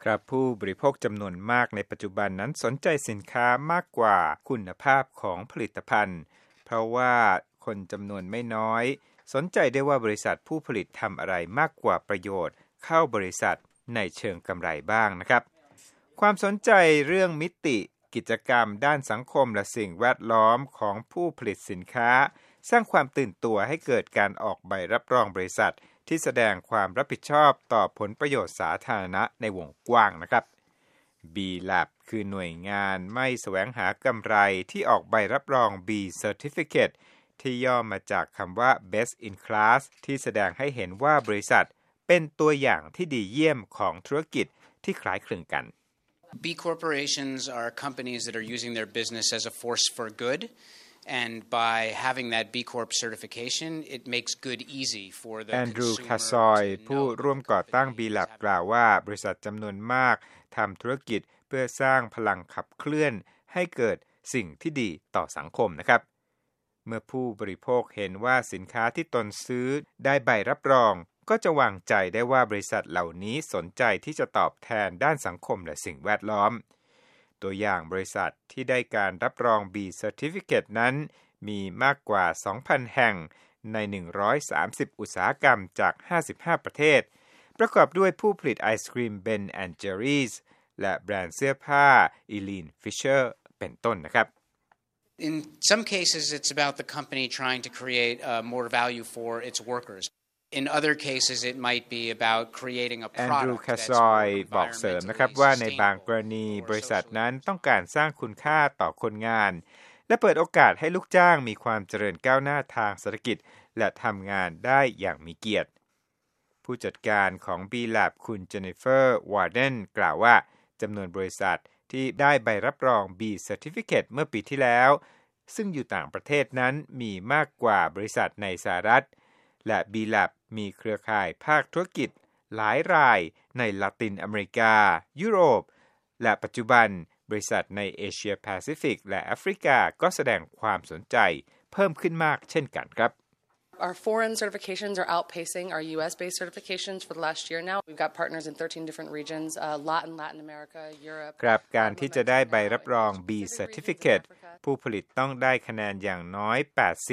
ครับผู้บริโภคจำนวนมากในปัจจุบันนั้นสนใจสินค้ามากกว่าคุณภาพของผลิตภัณฑ์เพราะว่าคนจำนวนไม่น้อยสนใจได้ว่าบริษัทผู้ผลิตทำอะไรมากกว่าประโยชน์เข้าบริษัทในเชิงกำไรบ้างนะครับความสนใจเรื่องมิติกิจกรรมด้านสังคมและสิ่งแวดล้อมของผู้ผลิตสินค้าสร้างความตื่นตัวให้เกิดการออกใบรับรองบริษัทที่แสดงความรับผิดชอบต่อผลประโยชน์สาธารณะในวงกว้างนะครับ B-Lab คือหน่วยงานไม่แสวงหากำไรที่ออกใบรับรอง B Certificate ที่ย่อมาจากคำว่า Best in Class ที่แสดงให้เห็นว่าบริษัทเป็นตัวอย่างที่ดีเยี่ยมของธุรกิจที่คล้ายคลึงกัน B corporations are companies that are using their business as a force for good, and by having that B Corp certification, it makes good easy for the Andrew consumer Casoy ผู้ to know ร่วมก่อตั้ง B-Lab กล่าวว่าบริษัทจำนวนมากทำธุรกิจเพื่อสร้างพลังขับเคลื่อนให้เกิดสิ่งที่ดีต่อสังคมนะครับเมื่อผู้บริโภคเห็นว่าสินค้าที่ตนซื้อได้ใบรับรองก็จะวางใจได้ว่าบริษัทเหล่านี้สนใจที่จะตอบแทนด้านสังคมและสิ่งแวดล้อมตัวอย่างบริษัทที่ได้การรับรอง B Certificate นั้นมีมากกว่า 2,000 แห่งใน130อุตสาหกรรมจาก55ประเทศประกอบด้วยผู้ผลิตไอศกรีม Ben & Jerry's และแบรนด์เสื้อผ้า Eileen Fisher เป็นต้นนะครับ In some cases, it's about the company trying to create more value for its workers. In other cases, it might be about creating a product Andrew that's Casoy more บอกเสริม environmentally นะครับว่าในบางกร sustainable ณี or บริษัท socially นั้นต้องการสร้างคุณค่าต่อคนงานและเปิดโอกาสให้ลูกจ้างมีความเจริญก้าวหน้าทางเศรษฐกิจและทำงานได้อย่างมีเกียรติผู้จัดการของ B-Lab คุณเจนนิเฟอร์วาร์เดนกล่าวว่าจำนวนบริษัทที่ได้ใบรับรอง B Certificate เมื่อปีที่แล้วซึ่งอยู่ต่างประเทศนั้นมีมากกว่าบริษัทในสหรัฐและ B-Lab มีเครือข่ายภาคธุรกิจหลายรายในละตินอเมริกายุโรปและปัจจุบันบริษัทในเอเชียแปซิฟิกและแอฟริกาก็แสดงความสนใจเพิ่มขึ้นมากเช่นกันครับ Our foreign certifications are outpacing our U.S.-based certifications for the last year now. We've got partners in 13 different regions, a lot in Latin America, Europe. ครับการที่จะได้ใบรับรอง B Certificate ผู้ผลิตต้องได้คะแนนอย่างน้อย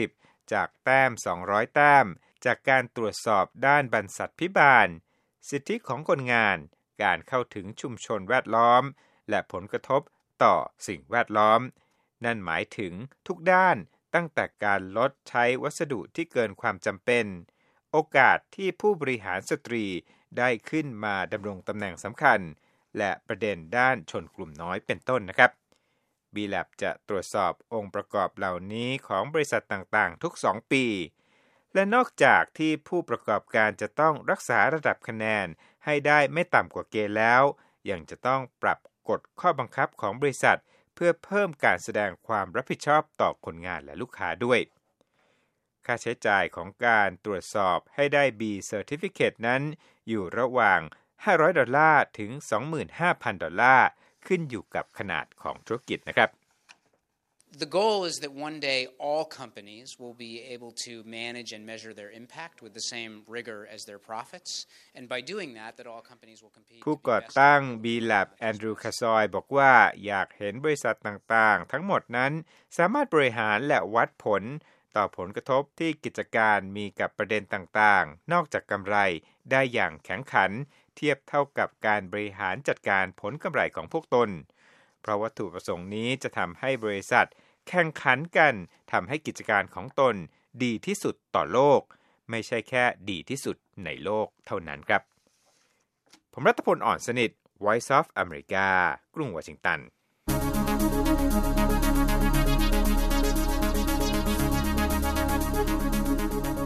80จากแต้ม200แต้มจากการตรวจสอบด้านบรรษัทพิบาลสิทธิของคนงานการเข้าถึงชุมชนแวดล้อมและผลกระทบต่อสิ่งแวดล้อมนั่นหมายถึงทุกด้านตั้งแต่การลดใช้วัสดุที่เกินความจำเป็นโอกาสที่ผู้บริหารสตรีได้ขึ้นมาดำรงตำแหน่งสำคัญและประเด็นด้านชนกลุ่มน้อยเป็นต้นนะครับ B-Lab จะตรวจสอบองค์ประกอบเหล่านี้ของบริษัทต่างๆทุก2ปีและนอกจากที่ผู้ประกอบการจะต้องรักษาระดับคะแนนให้ได้ไม่ต่ำกว่าเกณฑ์แล้วยังจะต้องปรับกฎข้อบังคับของบริษัทเพื่อเพิ่มการแสดงความรับผิดชอบต่อคนงานและลูกค้าด้วยค่าใช้จ่ายของการตรวจสอบให้ได้ B Certificate นั้นอยู่ระหว่าง$500ถึง$25,000 ขึ้นอยู่กับขนาดของธุรกิจนะครับ The goal is that one day all companies will be able to manage and measure their impact with the same rigor as their profits, and by doing that, all companies will compete. ผู้ก่อตั้ง B-Lab Andrew Casoy บอกว่าอยากเห็นบริษัทต่างๆทั้งหมดนั้นสามารถบริหารและวัดผลต่อผลกระทบที่กิจการมีกับประเด็นต่างๆนอกจากกำไรได้อย่างแข็งขันเทียบเท่ากับการบริหารจัดการผลกำไรของพวกตนเพราะวัตถุประสงค์นี้จะทำให้บริษัทแข่งขันกันทำให้กิจการของตนดีที่สุดต่อโลกไม่ใช่แค่ดีที่สุดในโลกเท่านั้นครับผมรัตพล อ่อนสนิท Voice of America กรุงวอชิงตัน